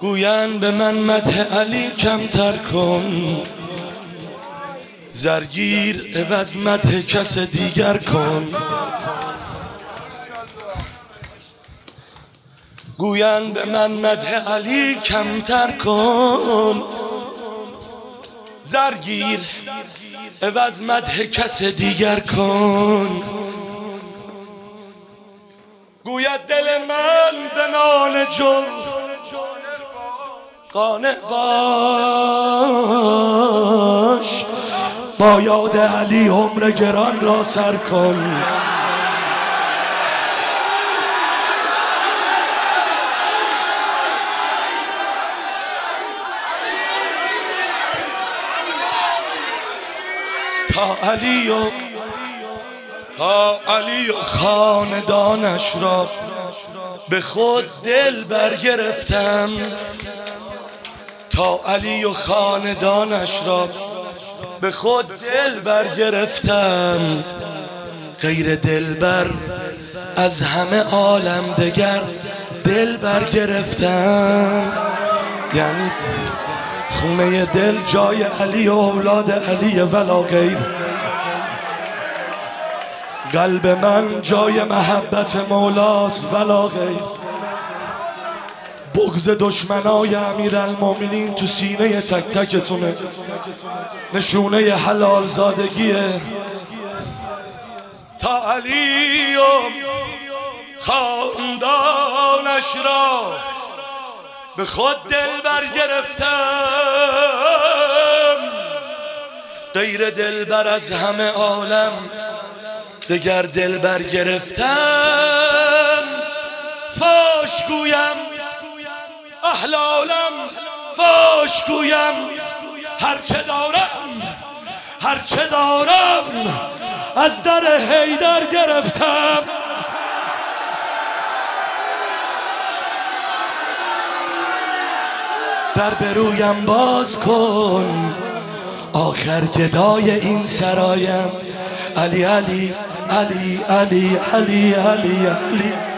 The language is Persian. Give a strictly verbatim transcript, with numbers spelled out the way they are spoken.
گوین به من مدح علی کمتر کن، زرگیر عوض مدح کس دیگر کن. گوین به من مدح علی کمتر کن، زرگیر عوض مدح کس دیگر کن. گوید دل من به نان جو قانع باش، با یاد علی عمر گران را سر کن. تا علی و تا علی و خاندانش را به خود دل برگرفتم، تا علی و خاندانش را به خود دل برگرفتم. غیر دلبر از همه عالم دگر دل برگرفتم. یعنی خونه دل جای علی و اولاد علی ولا غیر. قلب من جای محبت مولاست ولا غیر. بغض دشمنای امیرالمومنین تو سینه تک تکتونه، نشونه حلال زادگیه. تا علی و خاندانش را به خود دل برگرفتم. غیر دلبر از همه عالم دگر دل برگرفتم. فاش گویم اهل عالم، فاش گویم هرچه دارم هرچه دارم از در حیدر گرفتم. در برویم باز کن، آخر گدای این سرایم. علی علی علی علی علی علی علی